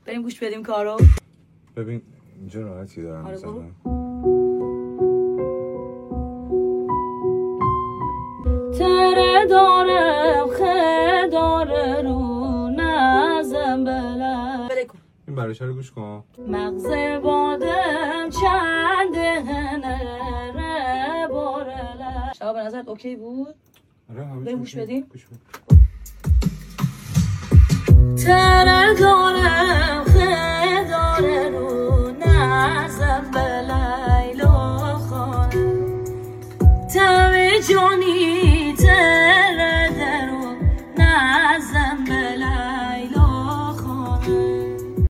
بریم گوش بدیم کارو. ببین اینجا راحتی دارم میزنم. تره دارم خداره رو نزم بلد. بله کن این برایش رو گوش کن. مغز بادم چنده نره بارله. شما به نظرت اوکی بود؟ آره بریم گوش بدیم. تره دارم خداره رو نزم بلد